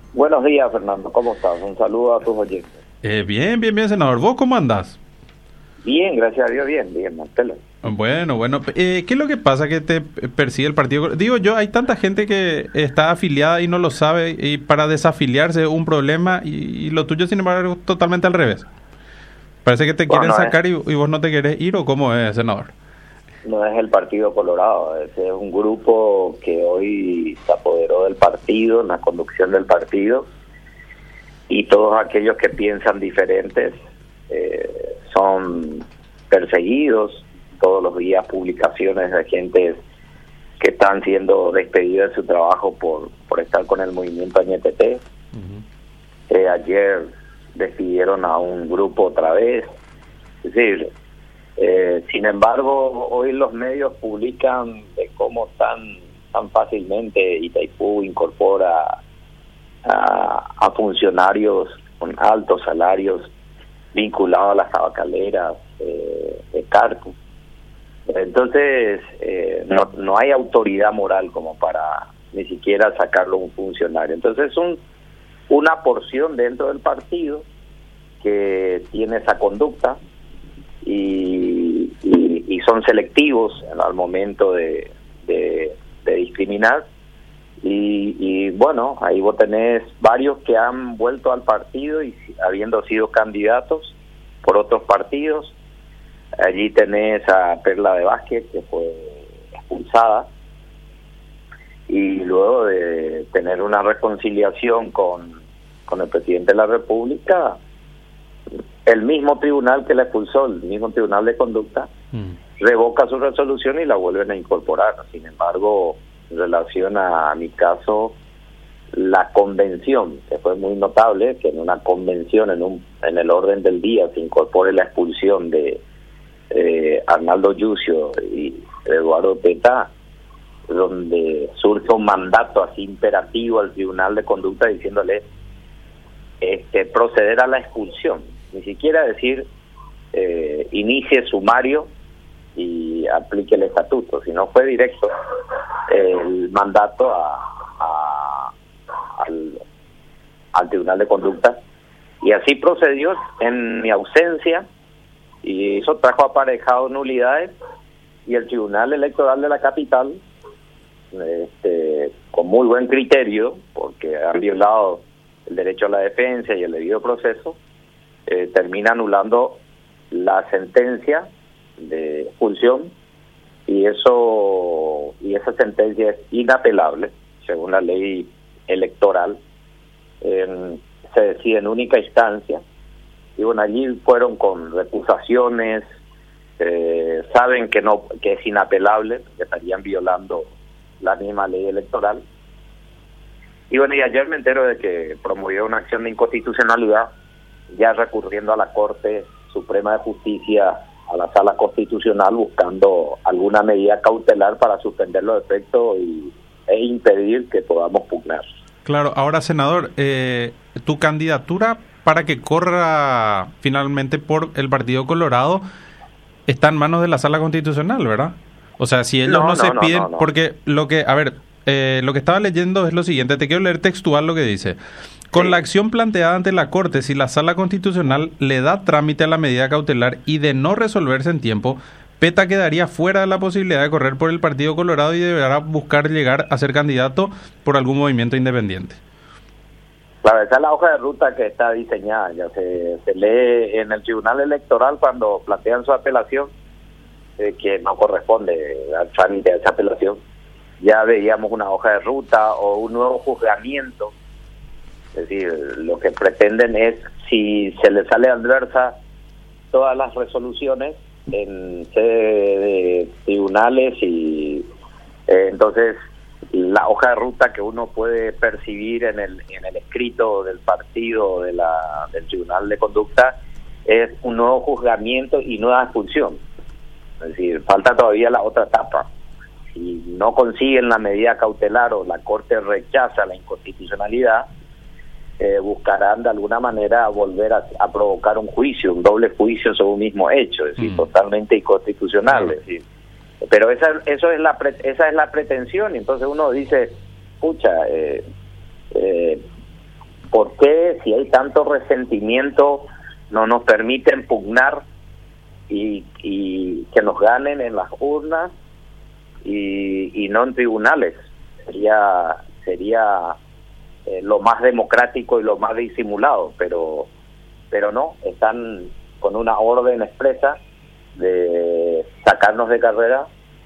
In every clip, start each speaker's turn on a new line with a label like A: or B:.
A: Buenos días, Fernando. ¿Cómo estás? Un saludo a tus oyentes.
B: Bien, senador. ¿Vos cómo andás?
A: Bien, gracias a Dios, bien, Marcelo.
B: Bueno. ¿Qué es lo que pasa que te persigue el partido? Digo yo, hay tanta gente que está afiliada y no lo sabe, y para desafiliarse es un problema, y lo tuyo, sin embargo, es totalmente al revés. Parece que te quieren sacar y vos no te querés ir, ¿o cómo es, senador?
A: No es el Partido Colorado, ese es un grupo que hoy se apoderó del partido, en la conducción del partido, y todos aquellos que piensan diferentes son perseguidos. Todos los días publicaciones de gente que están siendo despedidas de su trabajo por estar con el movimiento NTT. Ayer despidieron a un grupo otra vez. Es decir, sin embargo, hoy los medios publican de cómo tan fácilmente Itaipú incorpora a funcionarios con altos salarios vinculados a las tabacaleras de Carco. Entonces, no hay autoridad moral como para ni siquiera sacarlo un funcionario. Entonces, una porción dentro del partido que tiene esa conducta y son selectivos al momento de discriminar. Y bueno, ahí vos tenés varios que han vuelto al partido y habiendo sido candidatos por otros partidos. Allí tenés a Perla de Vázquez, que fue expulsada, y luego de tener una reconciliación con el presidente de la República, el mismo tribunal que la expulsó, el mismo tribunal de conducta, revoca su resolución y la vuelven a incorporar. Sin embargo, en relación a mi caso, la convención, que fue muy notable, que en una convención, en el orden del día, se incorpore la expulsión de Arnaldo Yucio y Eduardo Peta, donde surge un mandato así imperativo al Tribunal de Conducta diciéndole proceder a la expulsión, ni siquiera decir inicie sumario y aplique el estatuto, sino fue directo el mandato al Tribunal de Conducta, y así procedió en mi ausencia, y eso trajo aparejado nulidades, y el Tribunal Electoral de la capital, con muy buen criterio, porque han violado el derecho a la defensa y el debido proceso, termina anulando la sentencia de expulsión, y esa sentencia es inapelable según la ley electoral. Se decide en única instancia, y bueno, allí fueron con recusaciones, saben que es inapelable, que estarían violando la misma ley electoral. Y bueno, y ayer me entero de que promovió una acción de inconstitucionalidad, ya recurriendo a la Corte Suprema de Justicia, a la Sala Constitucional, buscando alguna medida cautelar para suspender los efectos e impedir que podamos pugnar.
B: Claro, ahora, senador, tu candidatura para que corra finalmente por el Partido Colorado está en manos de la Sala Constitucional, ¿verdad? O sea, si ellos no se piden, porque lo que estaba leyendo es lo siguiente, te quiero leer textual lo que dice. Con la acción planteada ante la Corte, si la Sala Constitucional le da trámite a la medida cautelar y de no resolverse en tiempo, Peta quedaría fuera de la posibilidad de correr por el Partido Colorado y deberá buscar llegar a ser candidato por algún movimiento independiente.
A: Claro, esa es la hoja de ruta que está diseñada, ya se lee en el Tribunal Electoral cuando plantean su apelación, que no corresponde al trámite de esa apelación. Ya veíamos una hoja de ruta o un nuevo juzgamiento. Es decir, lo que pretenden es, si se le sale adversa todas las resoluciones en sede de tribunales, y entonces la hoja de ruta que uno puede percibir en el escrito del partido del Tribunal de Conducta es un nuevo juzgamiento y nueva expulsión. Es decir, falta todavía la otra etapa. Si no consiguen la medida cautelar o la Corte rechaza la inconstitucionalidad, buscarán de alguna manera volver a provocar un juicio, un doble juicio sobre un mismo hecho, es decir, totalmente inconstitucional. Es decir, pero esa es la pretensión, y entonces uno dice, pucha, ¿por qué si hay tanto resentimiento no nos permiten pugnar y que nos ganen en las urnas y no en tribunales? Sería lo más democrático y lo más disimulado, pero no, están con una orden expresa de sacarnos de carrera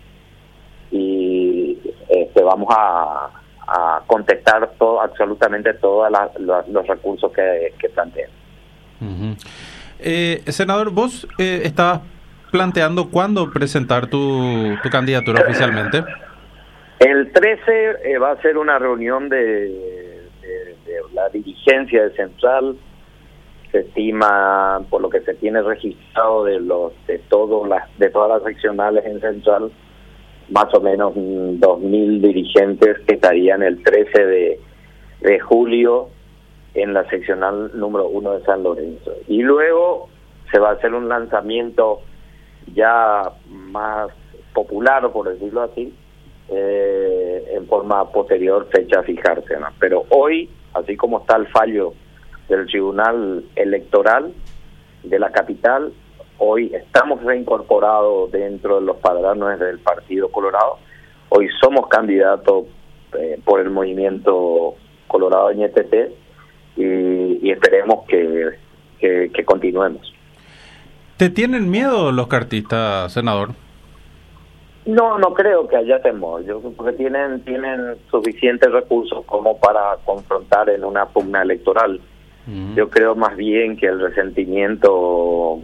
A: y vamos a contestar absolutamente todos los recursos que planteen.
B: Uh-huh. Senador, vos estabas planteando cuándo presentar tu candidatura oficialmente.
A: El 13 va a ser una reunión de la dirigencia de Central. Se estima, por lo que se tiene registrado de todas las seccionales en Central, más o menos 2.000 dirigentes que estarían el 13 de julio en la seccional número 1 de San Lorenzo. Y luego se va a hacer un lanzamiento ya más popular, por decirlo así, en forma posterior, fecha a fijarse, ¿no? Pero hoy, así como está el fallo del Tribunal Electoral de la capital, hoy estamos reincorporados dentro de los padrones del Partido Colorado. Hoy somos candidatos por el movimiento Colorado NTT y esperemos que continuemos.
B: ¿Te tienen miedo los cartistas, senador?
A: No creo que haya temor. Yo creo que tienen suficientes recursos como para confrontar en una pugna electoral. Uh-huh. Yo creo más bien que el resentimiento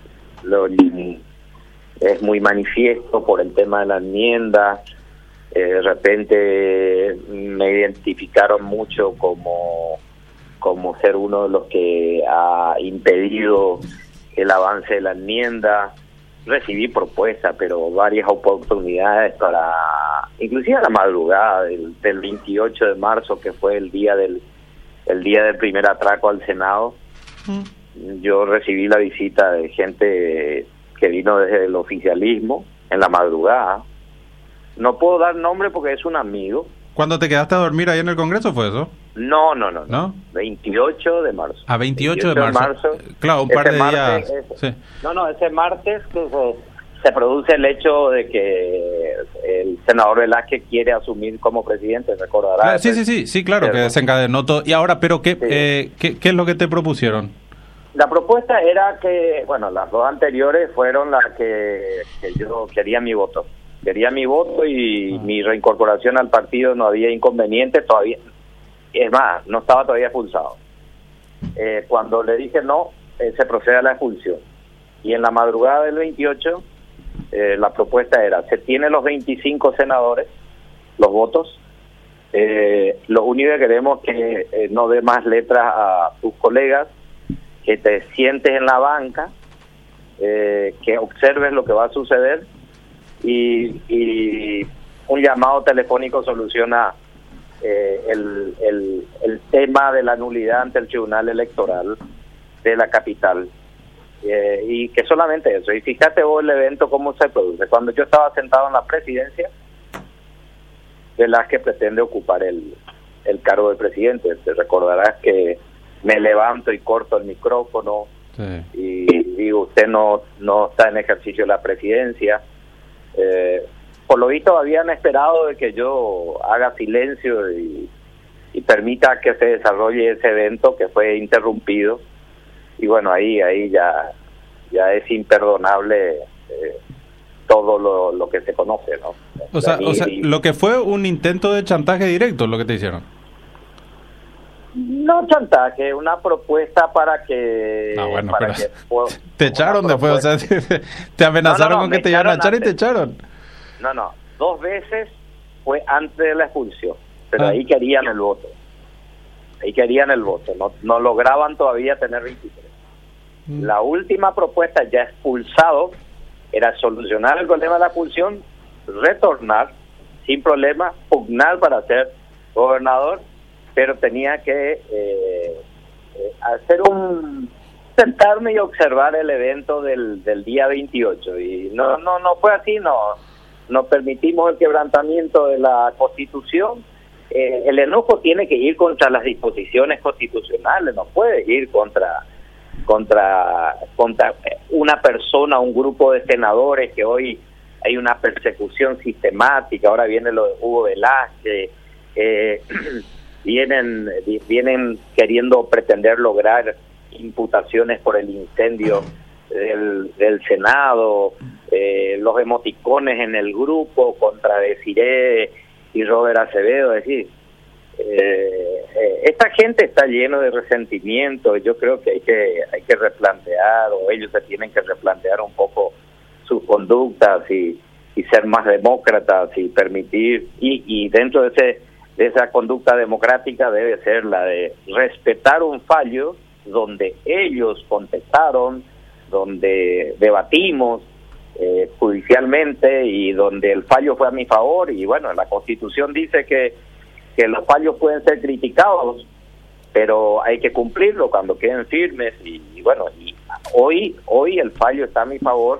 A: es muy manifiesto por el tema de la enmienda. De repente me identificaron mucho como ser uno de los que ha impedido el avance de la enmienda. Recibí propuestas, pero varias oportunidades para, inclusive a la madrugada del 28 de marzo, que fue el día del primer atraco al Senado. Yo recibí la visita de gente que vino desde el oficialismo en la madrugada. No puedo dar nombre porque es un amigo.
B: ¿Cuándo te quedaste a dormir ahí en el Congreso fue eso?
A: No.
B: 28
A: de marzo.
B: A 28 de marzo. Claro, un par de días. Sí.
A: Ese martes se produce el hecho de que el senador Velázquez quiere asumir como presidente, recordarás.
B: Sí, claro, que desencadenó todo. Y ahora, pero ¿qué es lo que te propusieron?
A: La propuesta era que, las dos anteriores fueron las que yo quería mi voto. Quería mi voto y mi reincorporación al partido, no había inconveniente todavía. Es más, no estaba todavía expulsado. Cuando le dije no, se procede a la expulsión. Y en la madrugada del 28, la propuesta era, se tienen los 25 senadores, los votos. Lo único que queremos es que no dé más letras a tus colegas, que te sientes en la banca, que observes lo que va a suceder y un llamado telefónico soluciona el tema de la nulidad ante el Tribunal Electoral de la capital, y que solamente eso. Y fíjate vos el evento cómo se produce. Cuando yo estaba sentado en la presidencia, Velázquez pretende ocupar el cargo de presidente. Te recordarás que me levanto y corto el micrófono, sí, y digo, usted no está en ejercicio de la presidencia. Por lo visto habían esperado de que yo haga silencio y permita que se desarrolle ese evento, que fue interrumpido. Y bueno, ahí ya es imperdonable todo lo que se conoce, ¿no?
B: O sea, lo que fue un intento de chantaje directo, lo que te hicieron.
A: No chantaje, una propuesta para que...
B: te echaron después, o sea, te amenazaron con que te iban a echar y te echaron.
A: No, 2 veces fue antes de la expulsión, pero ahí querían el voto. No lograban todavía tener 23. La última propuesta, ya expulsado, era solucionar el problema de la expulsión, retornar sin problema, pugnar para ser gobernador, pero tenía que sentarme y observar el evento del día 28, y no fue así. No permitimos el quebrantamiento de la Constitución, el enojo tiene que ir contra las disposiciones constitucionales, no puede ir contra una persona, un grupo de senadores que hoy hay una persecución sistemática. Ahora viene lo de Hugo Velázquez, vienen queriendo pretender lograr imputaciones por el incendio del Senado, los emoticones en el grupo contra Desiré y Robert Acevedo. Es decir, esta gente está lleno de resentimiento. Yo creo que hay que replantear, o ellos se tienen que replantear un poco sus conductas y ser más demócratas y permitir, y dentro de esa conducta democrática debe ser la de respetar un fallo donde ellos contestaron, donde debatimos judicialmente y donde el fallo fue a mi favor. Y bueno, la Constitución dice que los fallos pueden ser criticados, pero hay que cumplirlo cuando queden firmes. Y bueno, y hoy el fallo está a mi favor.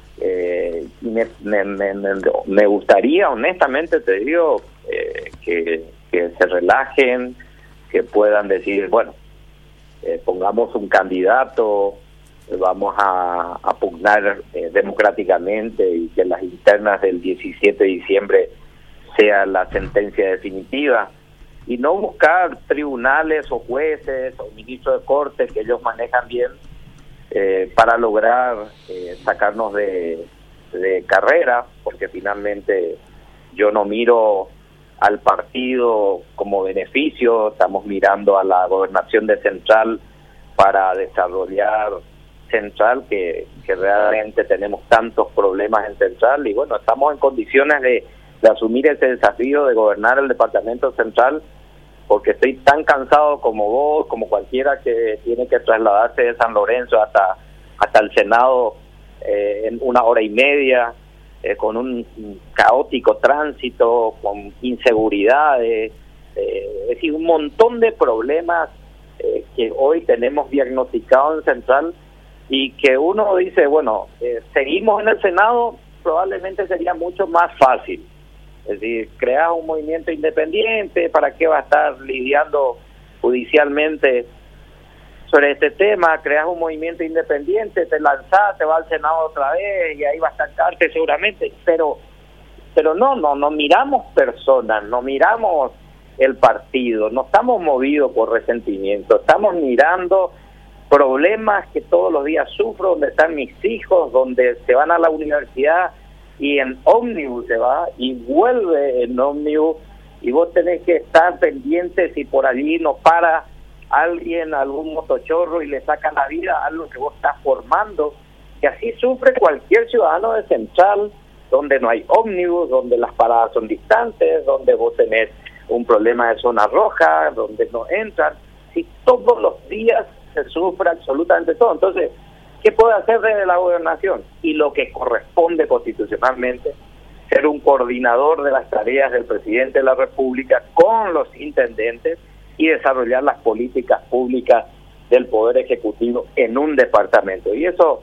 A: Me gustaría, honestamente te digo, que se relajen, que puedan decir, bueno, pongamos un candidato, vamos a pugnar democráticamente, y que las internas del 17 de diciembre sea la sentencia definitiva, y no buscar tribunales o jueces o ministros de corte que ellos manejan bien para lograr sacarnos de carrera, porque finalmente yo no miro al partido como beneficio, estamos mirando a la gobernación de Central para desarrollar Central, que realmente tenemos tantos problemas en Central, y bueno, estamos en condiciones de asumir ese desafío de gobernar el departamento Central, porque estoy tan cansado como vos, como cualquiera que tiene que trasladarse de San Lorenzo hasta el Senado en 1 hora y media, con un caótico tránsito, con inseguridades, es decir, un montón de problemas que hoy tenemos diagnosticados en Central, y que uno dice, bueno, seguimos en el Senado, probablemente sería mucho más fácil. Es decir, creas un movimiento independiente, ¿para qué va a estar lidiando judicialmente sobre este tema? Creas un movimiento independiente, te lanzás, te va al Senado otra vez y ahí va a estancarte seguramente, pero no miramos personas, no miramos el partido, no estamos movidos por resentimiento, estamos mirando problemas que todos los días sufro, donde están mis hijos, donde se van a la universidad y en ómnibus se va y vuelve en ómnibus, y vos tenés que estar pendiente si por allí no para alguien, algún motochorro, y le saca la vida a algo que vos estás formando, que así sufre cualquier ciudadano de Central, donde no hay ómnibus, donde las paradas son distantes, donde vos tenés un problema de zona roja, donde no entran, si todos los días se sufre absolutamente todo. Entonces, ¿qué puede hacer desde la gobernación? Y lo que corresponde constitucionalmente, ser un coordinador de las tareas del presidente de la República con los intendentes y desarrollar las políticas públicas del Poder Ejecutivo en un departamento. Y eso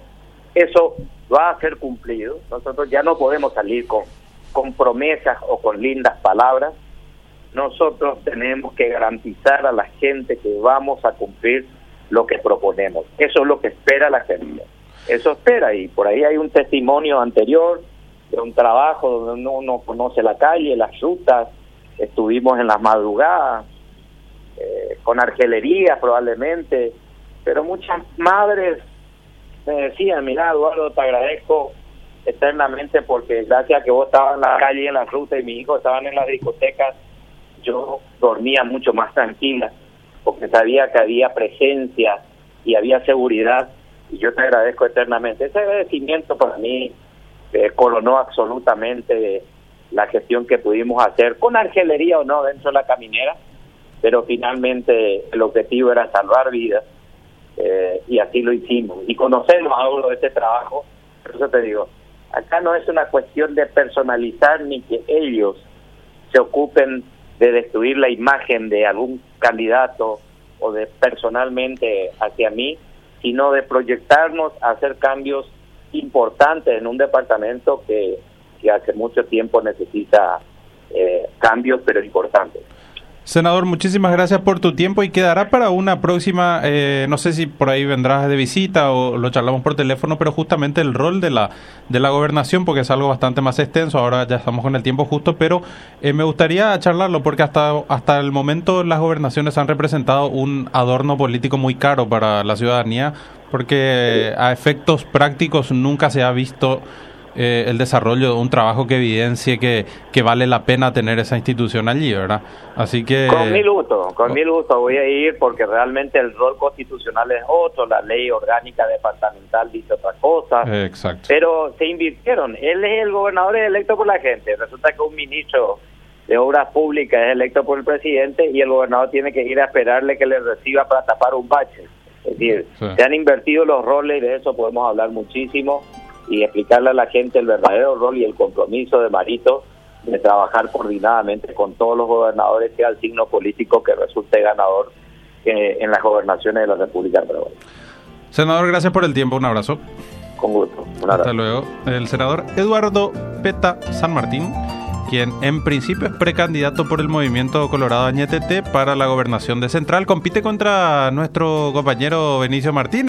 A: va a ser cumplido. Nosotros ya no podemos salir con promesas o con lindas palabras. Nosotros tenemos que garantizar a la gente que vamos a cumplir lo que proponemos. Eso es lo que espera la gente. Eso espera, y por ahí hay un testimonio anterior de un trabajo donde uno conoce la calle, las rutas, estuvimos en las madrugadas, con argelería probablemente, pero muchas madres me decían, mira, Eduardo, te agradezco eternamente, porque gracias a que vos estabas en la calle, en la ruta, y mis hijos estaban en las discotecas, yo dormía mucho más tranquila, porque sabía que había presencia y había seguridad, y yo te agradezco eternamente. Ese agradecimiento para mí coronó absolutamente la gestión que pudimos hacer, con argelería o no, dentro de la caminera, pero finalmente el objetivo era salvar vidas, y así lo hicimos. Y conocemos ahora de este trabajo, por eso te digo, acá no es una cuestión de personalizar ni que ellos se ocupen de destruir la imagen de algún candidato o de personalmente hacia mí, sino de proyectarnos a hacer cambios importantes en un departamento que hace mucho tiempo necesita cambios, pero importantes.
B: Senador, muchísimas gracias por tu tiempo y quedará para una próxima, no sé si por ahí vendrás de visita o lo charlamos por teléfono, pero justamente el rol de la gobernación, porque es algo bastante más extenso, ahora ya estamos con el tiempo justo, pero me gustaría charlarlo porque hasta el momento las gobernaciones han representado un adorno político muy caro para la ciudadanía, porque a efectos prácticos nunca se ha visto el desarrollo de un trabajo que evidencie que vale la pena tener esa institución allí, ¿verdad? Así que...
A: Con mil gusto voy a ir porque realmente el rol constitucional es otro, la ley orgánica departamental dice otra cosa.
B: Exacto.
A: Pero se invirtieron, él es el gobernador, es electo por la gente, resulta que un ministro de Obras Públicas es electo por el presidente y el gobernador tiene que ir a esperarle que le reciba para tapar un bache. Es decir,
B: sí,
A: se han invertido los roles, de eso podemos hablar muchísimo, y explicarle a la gente el verdadero rol y el compromiso de Marito de trabajar coordinadamente con todos los gobernadores, sea el signo político que resulte ganador en las gobernaciones de la República de Paraguay.
B: Senador, gracias por el tiempo, un abrazo.
A: Con gusto, un abrazo.
B: Hasta luego. El senador Eduardo Peta San Martín, quien en principio es precandidato por el Movimiento Colorado Añetete para la gobernación de Central, compite contra nuestro compañero Benicio Martínez.